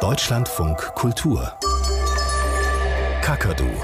Deutschlandfunk Kultur Kakadu.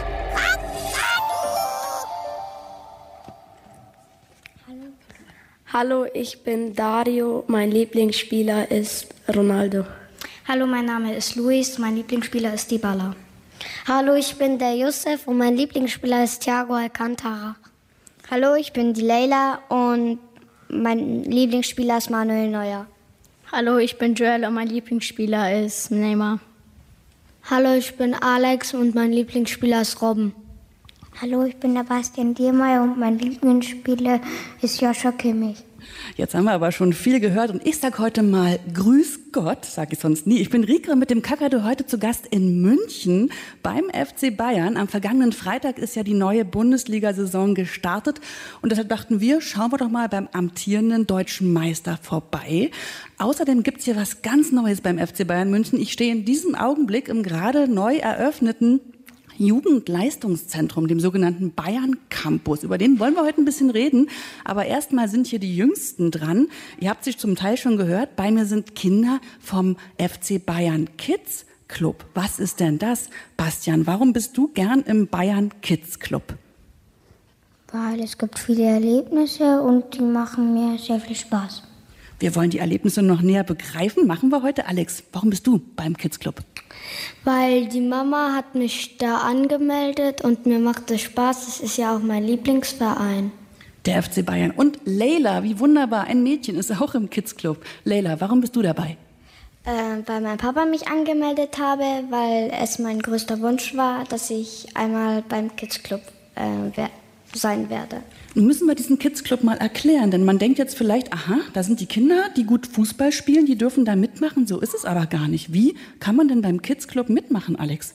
Hallo, ich bin Dario. Mein Lieblingsspieler ist Ronaldo. Hallo, mein Name ist Luis. Mein Lieblingsspieler ist Dybala. Hallo, ich bin der Youssef und mein Lieblingsspieler ist Thiago Alcantara. Hallo, ich bin die Leila und mein Lieblingsspieler ist Manuel Neuer. Hallo, ich bin Joel und mein Lieblingsspieler ist Neymar. Hallo, ich bin Alex und mein Lieblingsspieler ist Robben. Hallo, ich bin der Bastian Diermeier und mein Lieblingsspieler ist Joshua Kimmich. Jetzt haben wir aber schon viel gehört und ich sage heute mal Grüß Gott, sage ich sonst nie. Ich bin Rike mit dem Kakadu heute zu Gast in München beim FC Bayern. Am vergangenen Freitag ist ja die neue Bundesliga-Saison gestartet und deshalb dachten wir, schauen wir doch mal beim amtierenden deutschen Meister vorbei. Außerdem gibt es hier was ganz Neues beim FC Bayern München. Ich stehe in diesem Augenblick im gerade neu eröffneten Jugendleistungszentrum, dem sogenannten Bayern Campus. Über den wollen wir heute ein bisschen reden. Aber erstmal sind hier die Jüngsten dran. Ihr habt sie zum Teil schon gehört. Bei mir sind Kinder vom FC Bayern Kids Club. Was ist denn das? Bastian, warum bist du gern im Bayern Kids Club? Weil es gibt viele Erlebnisse und die machen mir sehr viel Spaß. Wir wollen die Erlebnisse noch näher begreifen. Machen wir heute. Alex, warum bist du beim Kids Club? Weil die Mama hat mich da angemeldet und mir macht es Spaß. Das ist ja auch mein Lieblingsverein. Der FC Bayern. Und Leila, wie wunderbar, ein Mädchen ist auch im Kids Club. Leila, warum bist du dabei? Weil mein Papa mich angemeldet habe, weil es mein größter Wunsch war, dass ich einmal beim Kids Club sein werde. Nun müssen wir diesen Kids Club mal erklären, denn man denkt jetzt vielleicht, aha, da sind die Kinder, die gut Fußball spielen, die dürfen da mitmachen. So ist es aber gar nicht. Wie kann man denn beim Kids Club mitmachen, Alex?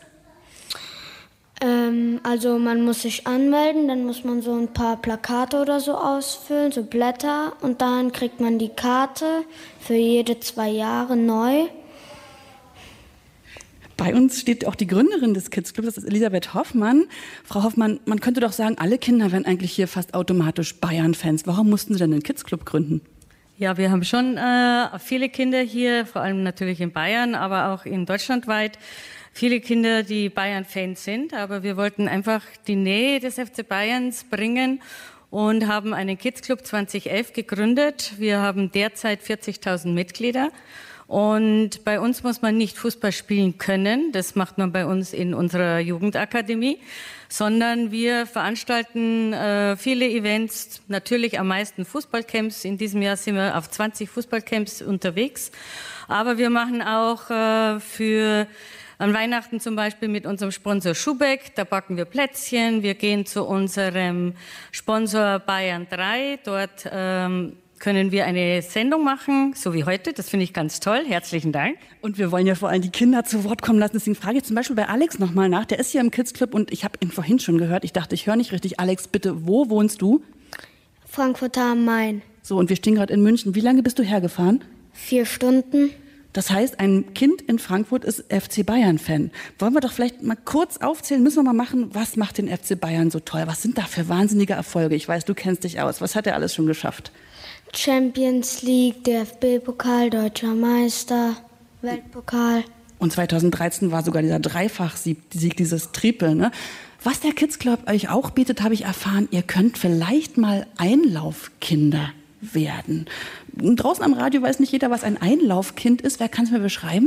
Also man muss sich anmelden, dann muss man so ein paar Plakate oder so ausfüllen, so Blätter, und dann kriegt man die Karte für jede 2 Jahre neu. Bei uns steht auch die Gründerin des Kids Clubs, das ist Elisabeth Hoffmann. Frau Hoffmann, man könnte doch sagen, alle Kinder wären eigentlich hier fast automatisch Bayern-Fans. Warum mussten Sie denn den Kids Club gründen? Ja, wir haben schon viele Kinder hier, vor allem natürlich in Bayern, aber auch in deutschlandweit. Viele Kinder, die Bayern-Fans sind, aber wir wollten einfach die Nähe des FC Bayerns bringen und haben einen Kids Club 2011 gegründet. Wir haben derzeit 40.000 Mitglieder. Und bei uns muss man nicht Fußball spielen können, das macht man bei uns in unserer Jugendakademie, sondern wir veranstalten viele Events, natürlich am meisten Fußballcamps. In diesem Jahr sind wir auf 20 Fußballcamps unterwegs, aber wir machen auch an Weihnachten zum Beispiel mit unserem Sponsor Schubeck, da backen wir Plätzchen, wir gehen zu unserem Sponsor Bayern 3, dort können wir eine Sendung machen, so wie heute. Das finde ich ganz toll. Herzlichen Dank. Und wir wollen ja vor allem die Kinder zu Wort kommen lassen. Deswegen frage ich zum Beispiel bei Alex nochmal nach. Der ist hier im Kids Club und ich habe ihn vorhin schon gehört. Ich dachte, ich höre nicht richtig. Alex, bitte, wo wohnst du? Frankfurt am Main. So, und wir stehen gerade in München. Wie lange bist du hergefahren? 4 Stunden. Das heißt, ein Kind in Frankfurt ist FC Bayern-Fan. Wollen wir doch vielleicht mal kurz aufzählen, müssen wir mal machen, was macht den FC Bayern so toll? Was sind da für wahnsinnige Erfolge? Ich weiß, du kennst dich aus. Was hat er alles schon geschafft? Champions League, DFB-Pokal, Deutscher Meister, Weltpokal. Und 2013 war sogar dieser Dreifach-Sieg, dieses Triple, ne? Was der Kids Club euch auch bietet, habe ich erfahren, ihr könnt vielleicht mal Einlaufkinder werden. Draußen am Radio weiß nicht jeder, was ein Einlaufkind ist. Wer kann es mir beschreiben?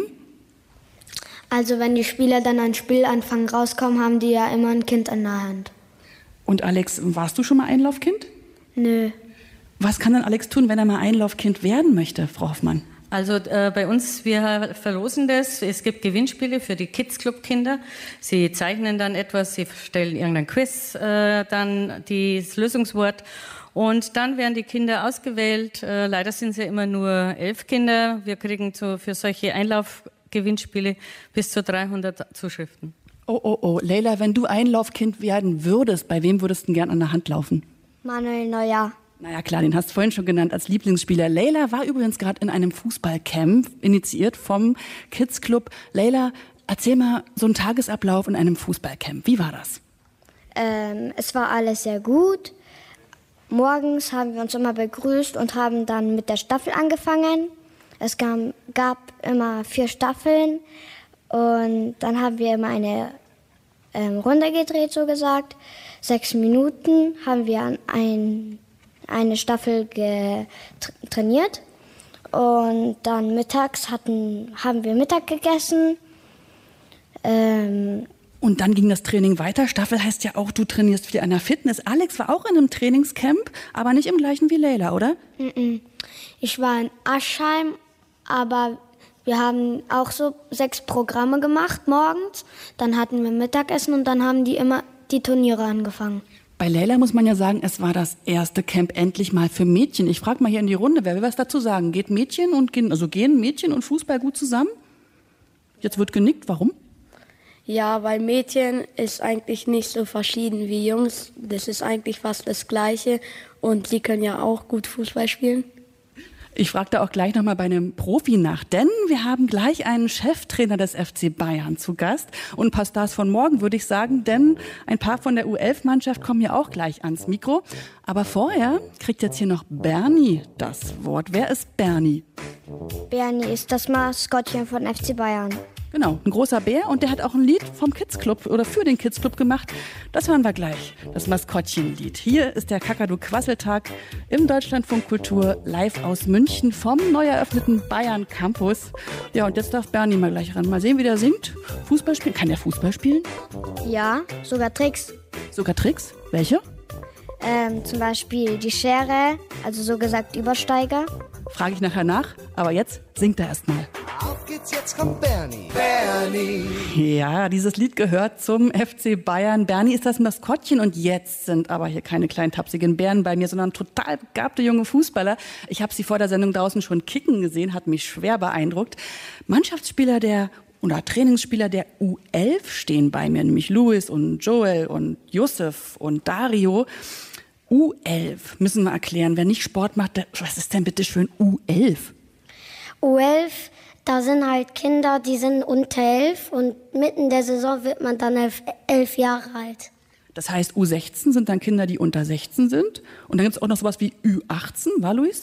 Also wenn die Spieler dann ein Spiel anfangen rauskommen, haben die ja immer ein Kind in der Hand. Und Alex, warst du schon mal Einlaufkind? Nö. Was kann denn Alex tun, wenn er mal Einlaufkind werden möchte, Frau Hoffmann? Also wir verlosen das. Es gibt Gewinnspiele für die Kids Club Kinder. Sie zeichnen dann etwas, sie stellen irgendein Quiz, dann das Lösungswort. Und dann werden die Kinder ausgewählt. Leider sind es ja immer nur 11 Kinder. Wir kriegen für solche Einlaufgewinnspiele bis zu 300 Zuschriften. Oh, Leila, wenn du Einlaufkind werden würdest, bei wem würdest du gern an der Hand laufen? Manuel Neuer. Naja, klar, den hast du vorhin schon genannt als Lieblingsspieler. Leila war übrigens gerade in einem Fußballcamp, initiiert vom Kids Club. Leila, erzähl mal so einen Tagesablauf in einem Fußballcamp. Wie war das? Es war alles sehr gut. Morgens haben wir uns immer begrüßt und haben dann mit der Staffel angefangen. Es gab immer 4 Staffeln Und dann haben wir immer eine Runde gedreht, so gesagt. 6 Minuten haben wir eine Staffel trainiert. Und dann mittags haben wir Mittag gegessen. Und dann ging das Training weiter. Staffel heißt ja auch, du trainierst viel an der Fitness. Alex war auch in einem Trainingscamp, aber nicht im gleichen wie Leila, oder? Ich war in Aschheim, aber wir haben auch so 6 Programme gemacht morgens. Dann hatten wir Mittagessen und dann haben die immer die Turniere angefangen. Bei Leila muss man ja sagen, es war das erste Camp endlich mal für Mädchen. Ich frage mal hier in die Runde, wer will was dazu sagen? Gehen Mädchen und Fußball gut zusammen? Jetzt wird genickt, warum? Ja, weil Mädchen ist eigentlich nicht so verschieden wie Jungs. Das ist eigentlich fast das Gleiche und sie können ja auch gut Fußball spielen. Ich frage da auch gleich nochmal bei einem Profi nach, denn wir haben gleich einen Cheftrainer des FC Bayern zu Gast und ein paar Stars von morgen, würde ich sagen, denn ein paar von der U11-Mannschaft kommen ja auch gleich ans Mikro. Aber vorher kriegt jetzt hier noch Bernie das Wort. Wer ist Bernie? Bernie ist das Maskottchen von FC Bayern. Genau, ein großer Bär und der hat auch ein Lied vom Kids Club oder für den Kids Club gemacht. Das hören wir gleich, das Maskottchenlied. Hier ist der Kakadu-Quasseltag im Deutschlandfunk Kultur live aus München vom neu eröffneten Bayern Campus. Ja, und jetzt darf Bernie mal gleich ran. Mal sehen, wie der singt. Fußball spielen. Kann der Fußball spielen? Ja, sogar Tricks. Sogar Tricks? Welche? Zum Beispiel die Schere, also so gesagt Übersteiger. Frage ich nachher nach, aber jetzt singt er erst mal. Auf geht's, jetzt kommt Bernie. Bernie. Ja, dieses Lied gehört zum FC Bayern. Bernie ist das Maskottchen und jetzt sind aber hier keine kleinen tapsigen Bären bei mir, sondern total begabte junge Fußballer. Ich habe sie vor der Sendung draußen schon kicken gesehen, hat mich schwer beeindruckt. Mannschaftsspieler oder Trainingsspieler der U11 stehen bei mir, nämlich Luis und Joel und Yusuf und Dario. U11, müssen wir erklären, wer nicht Sport macht, was ist denn bitte schön U11? U11, da sind halt Kinder, die sind unter 11 und mitten der Saison wird man dann 11 Jahre alt. Das heißt, U16 sind dann Kinder, die unter 16 sind. Und dann gibt es auch noch sowas wie Ü18, war Luis?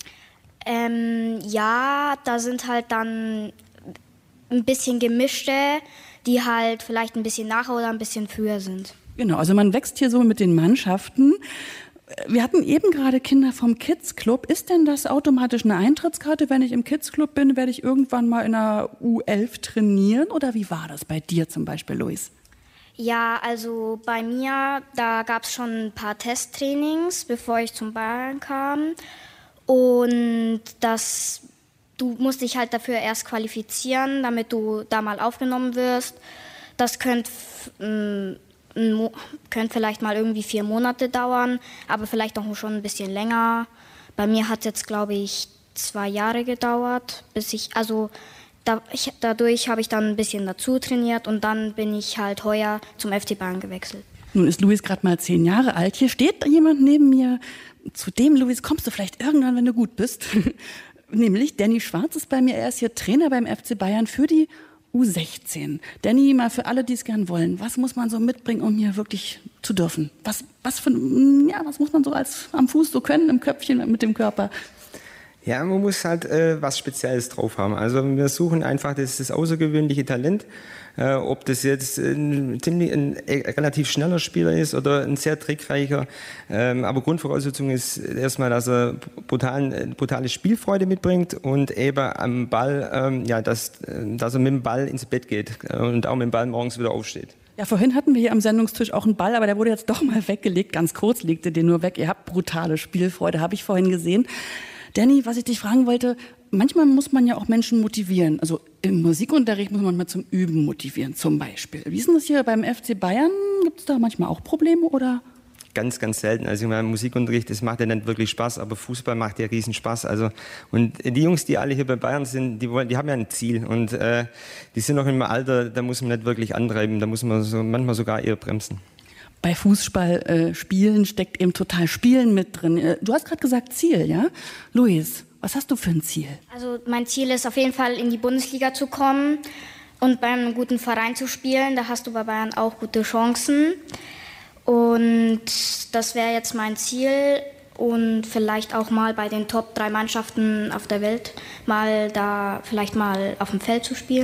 Ja, da sind halt dann ein bisschen gemischte, die halt vielleicht ein bisschen nachher oder ein bisschen früher sind. Genau, also man wächst hier so mit den Mannschaften. Wir hatten eben gerade Kinder vom Kids Club. Ist denn das automatisch eine Eintrittskarte? Wenn ich im Kids Club bin, werde ich irgendwann mal in einer U11 trainieren? Oder wie war das bei dir zum Beispiel, Luis? Ja, also bei mir, da gab es schon ein paar Testtrainings, bevor ich zum Bayern kam. Und du musst dich halt dafür erst qualifizieren, damit du da mal aufgenommen wirst. Das könnte vielleicht mal irgendwie 4 Monate dauern, aber vielleicht auch schon ein bisschen länger. Bei mir hat es jetzt, glaube ich, 2 Jahre gedauert, dadurch habe ich dann ein bisschen dazu trainiert und dann bin ich halt heuer zum FC Bayern gewechselt. Nun ist Luis gerade mal 10 Jahre alt. Hier steht jemand neben mir. Zu dem, Luis, kommst du vielleicht irgendwann, wenn du gut bist. Nämlich Danny Schwarz ist bei mir. Er ist hier Trainer beim FC Bayern für die U16. Danny, mal für alle, die es gern wollen, was muss man so mitbringen, um hier wirklich zu dürfen? Was muss man so am Fuß so können, im Köpfchen, mit dem Körper? Ja, man muss halt was Spezielles drauf haben. Also wir suchen einfach das außergewöhnliche Talent. Ob das jetzt ein relativ schneller Spieler ist oder ein sehr trickreicher. Aber Grundvoraussetzung ist erstmal, dass er brutale Spielfreude mitbringt und eben am Ball, dass er mit dem Ball ins Bett geht und auch mit dem Ball morgens wieder aufsteht. Ja, vorhin hatten wir hier am Sendungstisch auch einen Ball, aber der wurde jetzt doch mal weggelegt. Ganz kurz legte den nur weg. Ihr habt brutale Spielfreude, habe ich vorhin gesehen. Danny, was ich dich fragen wollte, manchmal muss man ja auch Menschen motivieren. Also im Musikunterricht muss man mal zum Üben motivieren, zum Beispiel. Wie ist denn das hier beim FC Bayern? Gibt es da manchmal auch Probleme, oder? Ganz, ganz selten. Also ich meine, Musikunterricht, das macht ja nicht wirklich Spaß, aber Fußball macht ja riesen Spaß. Also, und die Jungs, die alle hier bei Bayern sind, die haben ja ein Ziel. Und die sind noch im Alter, da muss man nicht wirklich antreiben, da muss man manchmal sogar eher bremsen. Bei Fußballspielen steckt eben total Spielen mit drin. Du hast gerade gesagt Ziel, ja? Luis, was hast du für ein Ziel? Also mein Ziel ist auf jeden Fall, in die Bundesliga zu kommen und bei einem guten Verein zu spielen. Da hast du bei Bayern auch gute Chancen. Und das wäre jetzt mein Ziel. Und vielleicht auch mal bei den Top 3 Mannschaften auf der Welt vielleicht mal auf dem Feld zu spielen.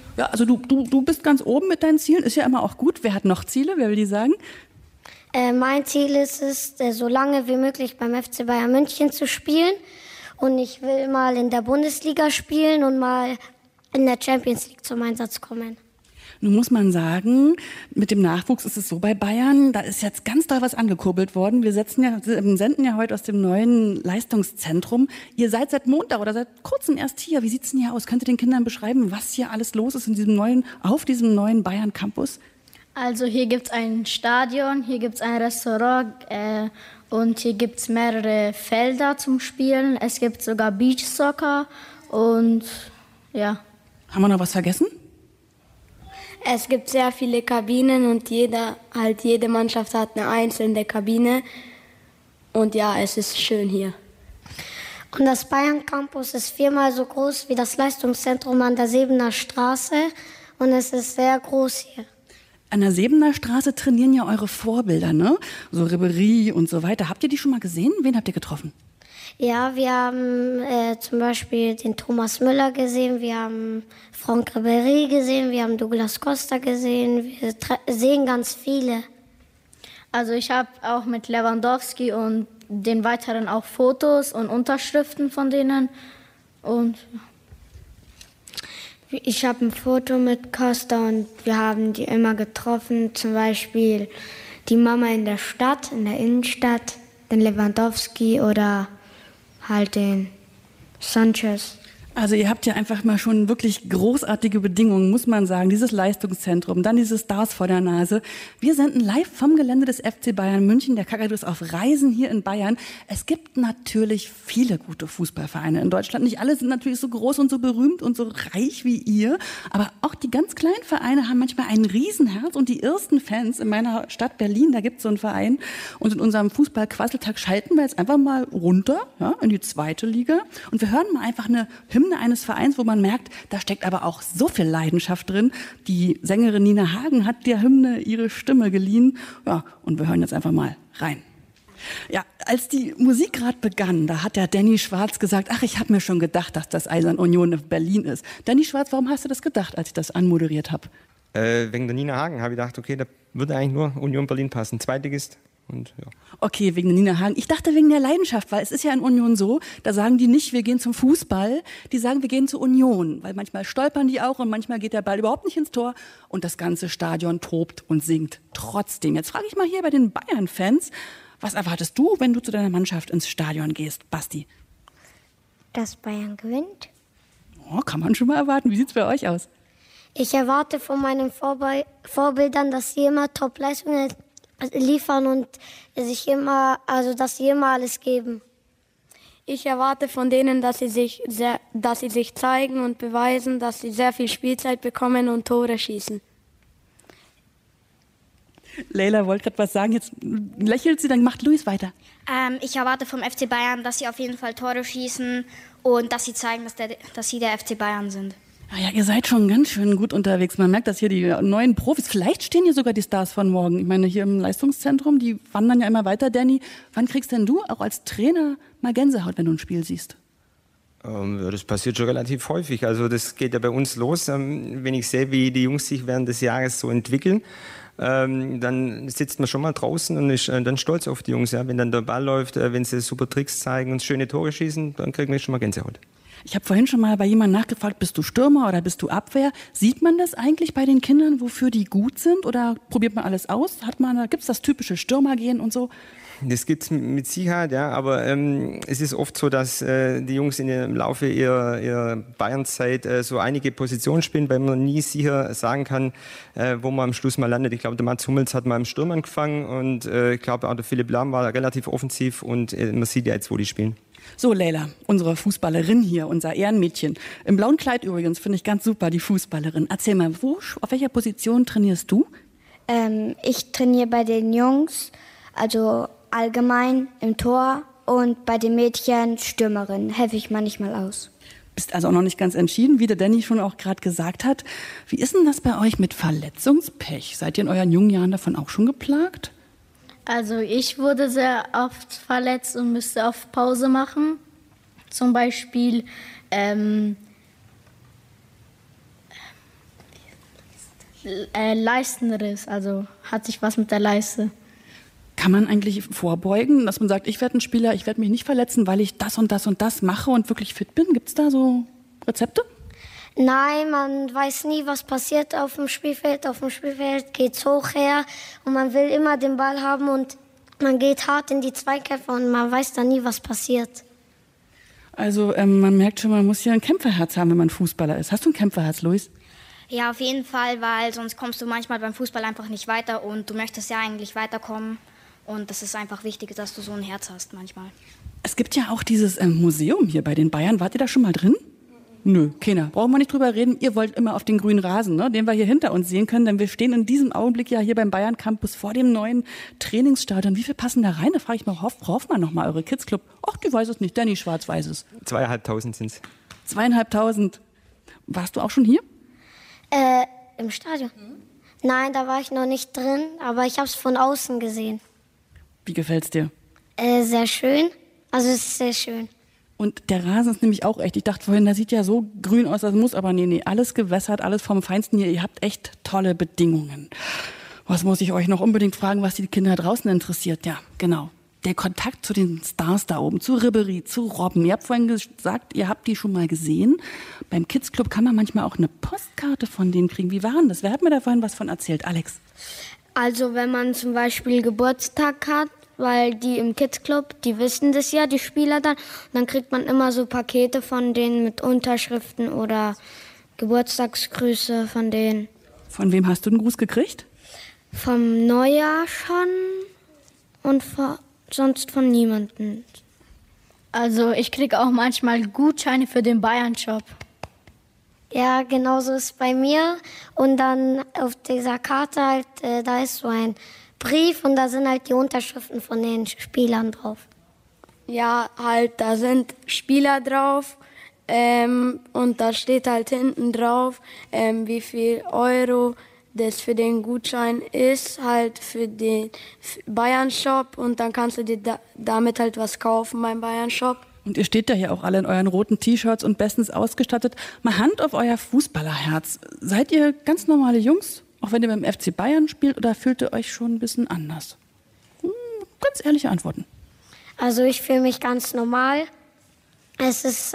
Ja, also du bist ganz oben mit deinen Zielen, ist ja immer auch gut. Wer hat noch Ziele, wer will die sagen? Mein Ziel ist es, so lange wie möglich beim FC Bayern München zu spielen. Und ich will mal in der Bundesliga spielen und mal in der Champions League zum Einsatz kommen. Nun muss man sagen, mit dem Nachwuchs ist es so bei Bayern, da ist jetzt ganz doll was angekurbelt worden. Wir senden ja heute aus dem neuen Leistungszentrum. Ihr seid seit Montag oder seit kurzem erst hier. Wie sieht's denn hier aus? Könnt ihr den Kindern beschreiben, was hier alles los ist auf diesem neuen Bayern Campus? Also hier gibt es ein Stadion, hier gibt es ein Restaurant und hier gibt es mehrere Felder zum Spielen. Es gibt sogar Beachsoccer und ja. Haben wir noch was vergessen? Es gibt sehr viele Kabinen und jede Mannschaft hat eine einzelne Kabine. Und ja, es ist schön hier. Und das Bayern Campus ist 4-mal so groß wie das Leistungszentrum an der Sebener Straße. Und es ist sehr groß hier. An der Sebener Straße trainieren ja eure Vorbilder, ne? So Ribéry und so weiter. Habt ihr die schon mal gesehen? Wen habt ihr getroffen? Ja, wir haben zum Beispiel den Thomas Müller gesehen, wir haben Franck Ribéry gesehen, wir haben Douglas Costa gesehen, wir sehen ganz viele. Also ich habe auch mit Lewandowski und den weiteren auch Fotos und Unterschriften von denen. Und ich habe ein Foto mit Costa und wir haben die immer getroffen, zum Beispiel die Mama in der Stadt, in der Innenstadt, den Lewandowski oder halt den Sanchez. Also ihr habt ja einfach mal schon wirklich großartige Bedingungen, muss man sagen. Dieses Leistungszentrum, dann diese Stars vor der Nase. Wir senden live vom Gelände des FC Bayern München, der Kakadu ist auf Reisen hier in Bayern. Es gibt natürlich viele gute Fußballvereine in Deutschland. Nicht alle sind natürlich so groß und so berühmt und so reich wie ihr. Aber auch die ganz kleinen Vereine haben manchmal ein Riesenherz. Und die ersten Fans in meiner Stadt Berlin, da gibt es so einen Verein. Und in unserem Fußball-Quasseltag schalten wir jetzt einfach mal runter, ja, in die 2. Liga. Und wir hören mal einfach eine Hymne eines Vereins, wo man merkt, da steckt aber auch so viel Leidenschaft drin. Die Sängerin Nina Hagen hat der Hymne ihre Stimme geliehen. Ja, und wir hören jetzt einfach mal rein. Ja, als die Musik gerade begann, da hat der Danny Schwarz gesagt, ach, ich habe mir schon gedacht, dass das Eisern Union in Berlin ist. Danny Schwarz, warum hast du das gedacht, als ich das anmoderiert habe? Wegen der Nina Hagen habe ich gedacht, okay, da würde eigentlich nur Union Berlin passen. Zweitligist. Und, ja. Okay, wegen der Nina Hagen. Ich dachte wegen der Leidenschaft, weil es ist ja in Union so, da sagen die nicht, wir gehen zum Fußball, die sagen, wir gehen zur Union, weil manchmal stolpern die auch und manchmal geht der Ball überhaupt nicht ins Tor und das ganze Stadion tobt und singt trotzdem. Jetzt frage ich mal hier bei den Bayern-Fans, was erwartest du, wenn du zu deiner Mannschaft ins Stadion gehst, Basti? Dass Bayern gewinnt. Oh, kann man schon mal erwarten. Wie sieht's bei euch aus? Ich erwarte von meinen Vorbildern, dass sie immer Top-Leistungen liefern und dass sie immer alles geben. Ich erwarte von denen, dass sie sich zeigen und beweisen, dass sie sehr viel Spielzeit bekommen und Tore schießen. Leila wollte gerade was sagen, jetzt lächelt sie, dann macht Luis weiter. Ich erwarte vom FC Bayern, dass sie auf jeden Fall Tore schießen und dass sie zeigen, dass sie der FC Bayern sind. Naja, ihr seid schon ganz schön gut unterwegs. Man merkt, dass hier die neuen Profis, vielleicht stehen hier sogar die Stars von morgen. Ich meine, hier im Leistungszentrum, die wandern ja immer weiter. Danny, wann kriegst denn du auch als Trainer mal Gänsehaut, wenn du ein Spiel siehst? Das passiert schon relativ häufig. Also das geht ja bei uns los. Wenn ich sehe, wie die Jungs sich während des Jahres so entwickeln, dann sitzt man schon mal draußen und ist dann stolz auf die Jungs. Ja? Wenn dann der Ball läuft, wenn sie super Tricks zeigen und schöne Tore schießen, dann kriegen wir schon mal Gänsehaut. Ich habe vorhin schon mal bei jemandem nachgefragt, bist du Stürmer oder bist du Abwehr? Sieht man das eigentlich bei den Kindern, wofür die gut sind? Oder probiert man alles aus? Gibt es das typische Stürmergehen und so? Das gibt es mit Sicherheit, ja, aber es ist oft so, dass die Jungs im Laufe ihrer Bayernzeit so einige Positionen spielen, weil man nie sicher sagen kann, wo man am Schluss mal landet. Ich glaube, der Mats Hummels hat mal im Sturm angefangen und ich glaube auch der Philipp Lahm war relativ offensiv und man sieht ja jetzt, wo die spielen. So, Leila, unsere Fußballerin hier, unser Ehrenmädchen. Im blauen Kleid übrigens, finde ich ganz super, die Fußballerin. Erzähl mal, auf welcher Position trainierst du? Ich trainiere bei den Jungs, also allgemein im Tor und bei den Mädchen Stürmerin. Helfe ich manchmal aus. Bist also auch noch nicht ganz entschieden, wie der Danny schon auch gerade gesagt hat. Wie ist denn das bei euch mit Verletzungspech? Seid ihr in euren jungen Jahren davon auch schon geplagt? Also ich wurde sehr oft verletzt und müsste auf Pause machen. Zum Beispiel Leistenriss, also hat sich was mit der Leiste. Kann man eigentlich vorbeugen, dass man sagt, ich werde ein Spieler, ich werde mich nicht verletzen, weil ich das und das und das mache und wirklich fit bin? Gibt es da so Rezepte? Nein, man weiß nie, was passiert auf dem Spielfeld. Auf dem Spielfeld geht's hoch her und man will immer den Ball haben und man geht hart in die Zweikämpfe und man weiß dann nie, was passiert. Also man merkt schon, man muss ja ein Kämpferherz haben, wenn man Fußballer ist. Hast du ein Kämpferherz, Luis? Ja, auf jeden Fall, weil sonst kommst du manchmal beim Fußball einfach nicht weiter und du möchtest ja eigentlich weiterkommen. Und das ist einfach wichtig, dass du so ein Herz hast manchmal. Es gibt ja auch dieses Museum hier bei den Bayern. Wart ihr da schon mal drin? Nö, keiner. Brauchen wir nicht drüber reden. Ihr wollt immer auf den grünen Rasen, ne, den wir hier hinter uns sehen können. Denn wir stehen in diesem Augenblick ja hier beim Bayern Campus vor dem neuen Trainingsstadion. Wie viel passen da rein? Da frage ich mal Frau Hoffmann noch mal, eure Kids Club. Ach, die weiß es nicht. Danny Schwarz weiß es. 2.500 sind es. 2.500. Warst du auch schon hier? Im Stadion? Nein, da war ich noch nicht drin, aber ich habe es von außen gesehen. Wie gefällt's dir? Sehr schön. Also es ist sehr schön. Und der Rasen ist nämlich auch echt. Ich dachte vorhin, der sieht ja so grün aus, das muss, aber nee, alles gewässert, alles vom Feinsten hier. Ihr habt echt tolle Bedingungen. Was muss ich euch noch unbedingt fragen, was die Kinder draußen interessiert? Ja, genau. Der Kontakt zu den Stars da oben, zu Ribéry, zu Robben. Ihr habt vorhin gesagt, ihr habt die schon mal gesehen. Beim Kids Club kann man manchmal auch eine Postkarte von denen kriegen. Wie war denn das? Wer hat mir da vorhin was von erzählt? Alex? Also wenn man zum Beispiel Geburtstag hat, weil die im Kids Club, die wissen das ja, die Spieler dann kriegt man immer so Pakete von denen mit Unterschriften oder Geburtstagsgrüße von denen. Von wem hast du den Gruß gekriegt? Vom Neujahr schon und sonst von niemandem. Also ich kriege auch manchmal Gutscheine für den Bayern-Shop. Ja, genau so ist es bei mir. Und dann auf dieser Karte halt, da ist so ein Brief und da sind halt die Unterschriften von den Spielern drauf. Ja, halt, da sind Spieler drauf und da steht halt hinten drauf, wie viel Euro das für den Gutschein ist, halt für den Bayern-Shop und dann kannst du dir damit halt was kaufen beim Bayern-Shop. Und ihr steht da hier auch alle in euren roten T-Shirts und bestens ausgestattet. Mal Hand auf euer Fußballerherz. Seid ihr ganz normale Jungs, auch wenn ihr beim FC Bayern spielt, oder fühlt ihr euch schon ein bisschen anders? Ganz ehrliche Antworten. Also ich fühle mich ganz normal. Es ist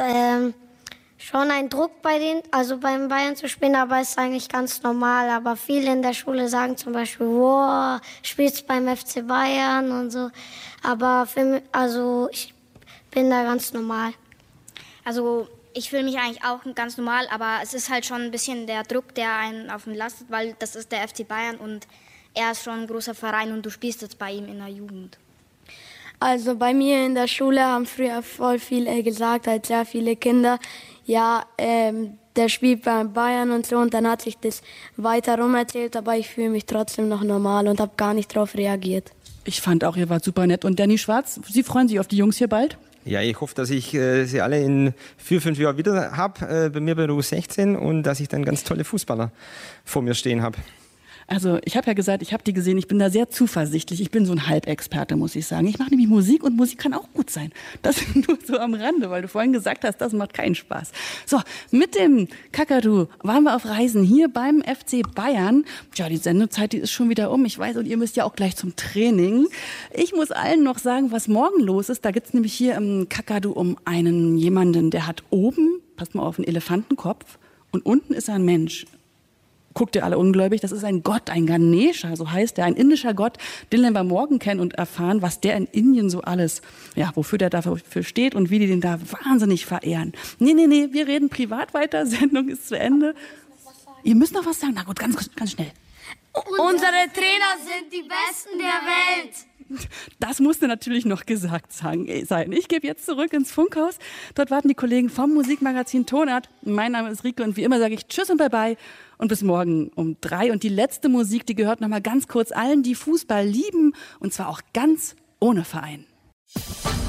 schon ein Druck beim Bayern zu spielen, aber es ist eigentlich ganz normal. Aber viele in der Schule sagen zum Beispiel, wow, spielst beim FC Bayern und so. Aber ich bin da ganz normal. Also ich fühle mich eigentlich auch ganz normal, aber es ist halt schon ein bisschen der Druck, der einen auf ihn lastet, weil das ist der FC Bayern und er ist schon ein großer Verein und du spielst jetzt bei ihm in der Jugend. Also bei mir in der Schule haben früher voll viel gesagt, halt sehr viele Kinder, ja, der spielt bei Bayern und so und dann hat sich das weiter rum erzählt, aber ich fühle mich trotzdem noch normal und habe gar nicht darauf reagiert. Ich fand auch, ihr wart super nett. Und Danny Schwarz, Sie freuen sich auf die Jungs hier bald? Ja, ich hoffe, dass ich sie alle in 4-5 Jahren wieder habe, bei mir bei der U16 und dass ich dann ganz tolle Fußballer vor mir stehen habe. Also ich habe ja gesagt, ich habe die gesehen, ich bin da sehr zuversichtlich. Ich bin so ein Halbexperte, muss ich sagen. Ich mache nämlich Musik und Musik kann auch gut sein. Das nur so am Rande, weil du vorhin gesagt hast, das macht keinen Spaß. So, mit dem Kakadu waren wir auf Reisen hier beim FC Bayern. Tja, die Sendezeit, die ist schon wieder um. Ich weiß, und ihr müsst ja auch gleich zum Training. Ich muss allen noch sagen, was morgen los ist. Da geht's nämlich hier im Kakadu um jemanden, der hat oben, passt mal auf, einen Elefantenkopf und unten ist ein Mensch. Guckt ihr alle ungläubig, das ist ein Gott, ein Ganesha, so heißt er, ein indischer Gott, den wir morgen kennen und erfahren, was der in Indien so alles, ja, wofür der dafür steht und wie die den da wahnsinnig verehren. Nee, wir reden privat weiter, Sendung ist zu Ende. Ihr müsst noch was sagen? Na gut, ganz schnell. Unsere Trainer sind die Besten der Welt. Das musste natürlich noch gesagt sein. Ich gebe jetzt zurück ins Funkhaus. Dort warten die Kollegen vom Musikmagazin Tonart. Mein Name ist Rike und wie immer sage ich Tschüss und Bye-bye und bis morgen um 3. Und die letzte Musik, die gehört noch mal ganz kurz allen, die Fußball lieben und zwar auch ganz ohne Verein.